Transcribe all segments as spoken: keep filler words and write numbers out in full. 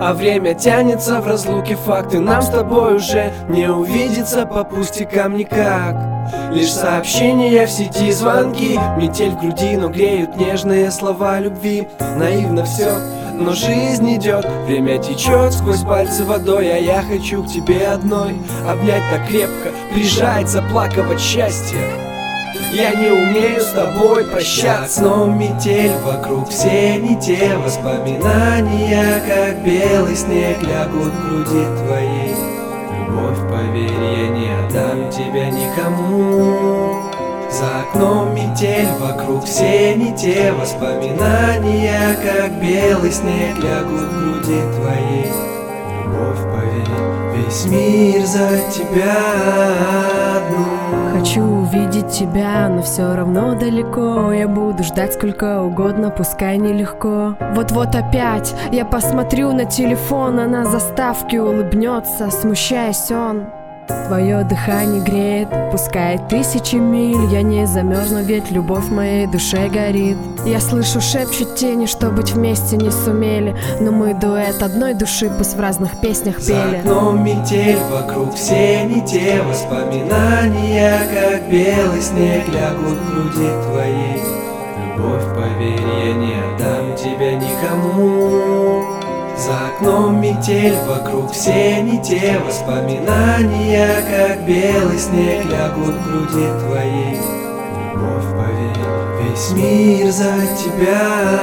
А время тянется в разлуке, факты нам с тобой уже не увидеться по пустякам никак. Лишь сообщения в сети, звонки, метель в груди, но греют нежные слова любви. Наивно все, но жизнь идет, время течет сквозь пальцы водой. А я хочу к тебе одной обнять так крепко, прижать, заплакать счастье. Я не умею с тобой прощаться, но метель вокруг, все не те воспоминания, как белый снег лягут в груди твоей. Любовь, поверь, я не отдам тебя никому. За окном метель вокруг, все не те воспоминания, как белый снег лягут в груди твоей. Любовь, поверь, весь мир за тебя одну. Хочу увидеть тебя, но все равно далеко. Я буду ждать сколько угодно, пускай нелегко. Вот-вот опять я посмотрю на телефон, а на заставке улыбнется, смущаясь он. Твое дыхание греет, пускай тысячи миль. Я не замерзну, ведь любовь в моей душе горит. Я слышу, шепчут тени, что быть вместе не сумели, но мы дуэт одной души, пусть в разных песнях пели. За окном метель вокруг, все не те воспоминания, как белый снег лягут в груди твоей. Любовь, поверь, я не отдам тебя никому. За окном метель вокруг, все не те воспоминания, как белый снег лягут в груди твоей. Любовь, поверь, весь мир за тебя.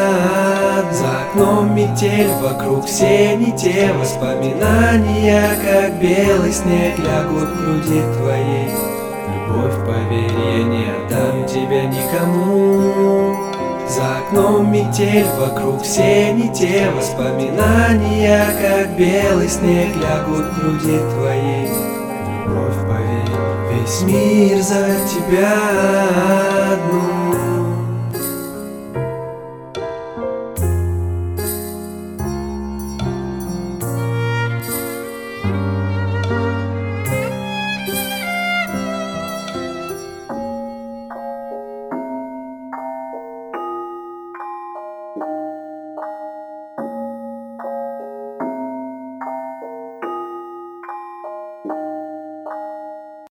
За окном метель вокруг, все не те воспоминания, как белый снег лягут в груди твоей. Любовь, поверь, я не отдам тебя никому. За окном метель вокруг, все не те воспоминания, как белый снег лягут в груди твоей. Любовь, поверь, весь мир за тебя одну.